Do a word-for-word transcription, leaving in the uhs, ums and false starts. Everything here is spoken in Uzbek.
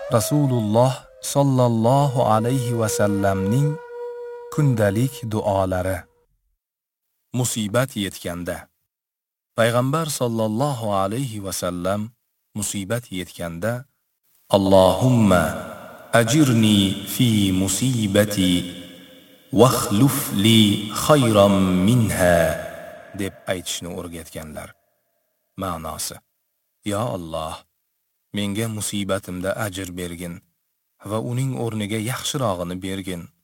Rasululloh sallallohu alayhi va sallamning kundalik duolari. Musibat yetganda. Payg'ambar sallallohu alayhi va sallam musibat yetganda Allohumma ajirni fi musibati wakhluf li khayran minha deb aytishni o'rgatganlar. Ma'nosi: Ya Alloh, menga musibatimda ajr bergin va uning o'rniga yaxshirog'ini bergin.